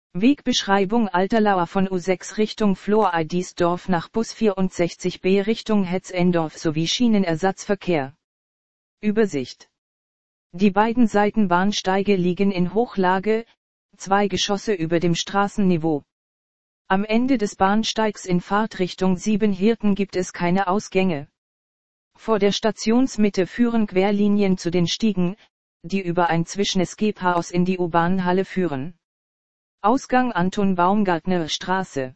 Wegbeschreibung Alterlauer von U6 Richtung Flohr-Eidisdorf nach Bus 64b Richtung Hetzendorf sowie Schienenersatzverkehr. Übersicht. Die beiden Seitenbahnsteige liegen in Hochlage, 2 Geschosse über dem Straßenniveau. Am Ende des Bahnsteigs in Fahrtrichtung Siebenhirten gibt es keine Ausgänge. Vor der Stationsmitte führen Querlinien zu den Stiegen, die über ein Zwischen-Escape-Haus in die U-Bahn-Halle führen. Ausgang Anton-Baumgartner-Straße.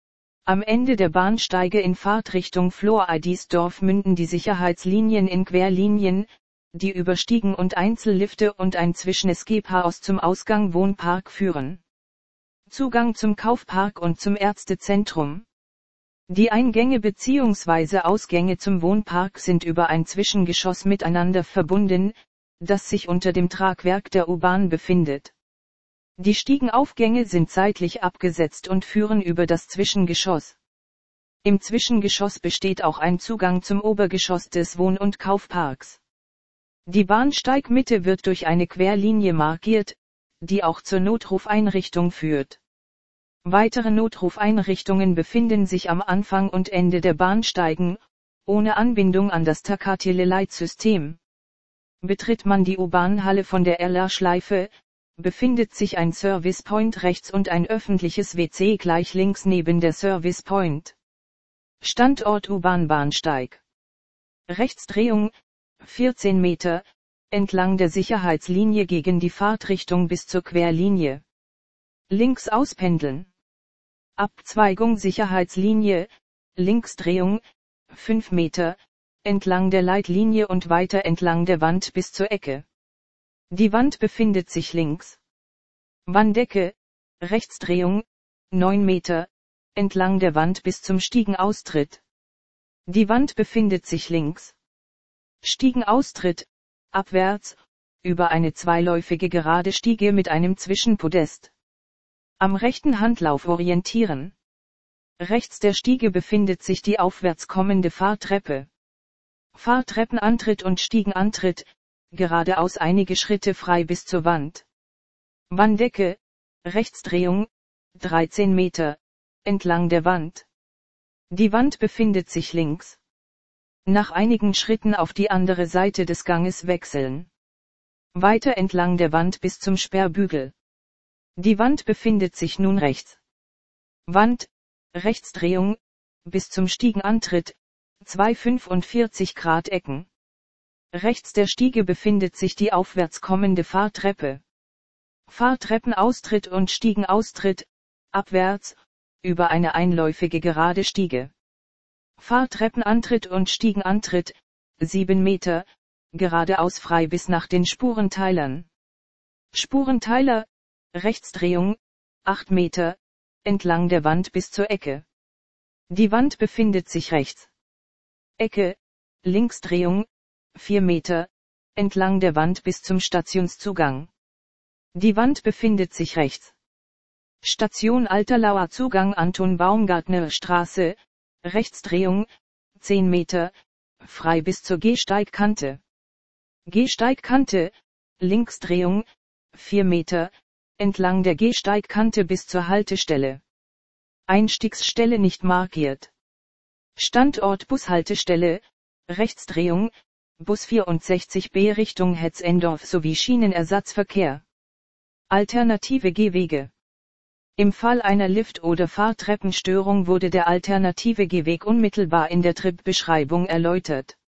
Am Ende der Bahnsteige in Fahrtrichtung Flohr-Eidisdorf münden die Sicherheitslinien in Querlinien, die über Stiegen und Einzellifte und ein Zwischen-Escape-Haus zum Ausgang Wohnpark führen. Zugang zum Kaufpark und zum Ärztezentrum. Die Eingänge bzw. Ausgänge zum Wohnpark sind über ein Zwischengeschoss miteinander verbunden, das sich unter dem Tragwerk der U-Bahn befindet. Die Stiegenaufgänge sind seitlich abgesetzt und führen über das Zwischengeschoss. Im Zwischengeschoss besteht auch ein Zugang zum Obergeschoss des Wohn- und Kaufparks. Die Bahnsteigmitte wird durch eine Querlinie markiert, die auch zur Notrufeinrichtung führt. Weitere Notrufeinrichtungen befinden sich am Anfang und Ende der Bahnsteigen, ohne Anbindung an das Takatele-Leitsystem. Betritt man die U-Bahn-Halle von der Erler-Schleife, befindet sich ein Service Point rechts und ein öffentliches WC gleich links neben der Service Point. Standort U-Bahn-Bahnsteig. Rechtsdrehung, 14 Meter, entlang der Sicherheitslinie gegen die Fahrtrichtung bis zur Querlinie. Links auspendeln. Abzweigung Sicherheitslinie, Linksdrehung, 5 Meter, entlang der Leitlinie und weiter entlang der Wand bis zur Ecke. Die Wand befindet sich links. Wanddecke, Rechtsdrehung, 9 Meter, entlang der Wand bis zum Stiegenaustritt. Die Wand befindet sich links. Stiegenaustritt, abwärts, über eine zweiläufige gerade Stiege mit einem Zwischenpodest. Am rechten Handlauf orientieren. Rechts der Stiege befindet sich die aufwärts kommende Fahrtreppe. Fahrtreppenantritt und Stiegenantritt, geradeaus einige Schritte frei bis zur Wand. Wanddecke, Rechtsdrehung, 13 Meter, entlang der Wand. Die Wand befindet sich links. Nach einigen Schritten auf die andere Seite des Ganges wechseln. Weiter entlang der Wand bis zum Sperrbügel. Die Wand befindet sich nun rechts. Wand, Rechtsdrehung, bis zum Stiegenantritt, 2 45 Grad Ecken. Rechts der Stiege befindet sich die aufwärts kommende Fahrtreppe. Fahrtreppenaustritt und Stiegenaustritt, abwärts, über eine einläufige gerade Stiege. Fahrtreppenantritt und Stiegenantritt, 7 Meter, geradeaus frei bis nach den Spurenteilern. Spurenteiler, Rechtsdrehung, 8 Meter, entlang der Wand bis zur Ecke. Die Wand befindet sich rechts. Ecke, Linksdrehung, 4 Meter, entlang der Wand bis zum Stationszugang. Die Wand befindet sich rechts. Station Alterlauer Zugang Anton-Baumgartner-Straße, Rechtsdrehung, 10 Meter, frei bis zur Gehsteigkante. Gehsteigkante, Linksdrehung, 4 Meter, entlang der Gehsteigkante bis zur Haltestelle. Einstiegsstelle nicht markiert. Standort Bushaltestelle, Rechtsdrehung, Bus 64b Richtung Hetzendorf sowie Schienenersatzverkehr. Alternative Gehwege. Im Fall einer Lift- oder Fahrtreppenstörung wurde der alternative Gehweg unmittelbar in der Tripbeschreibung erläutert.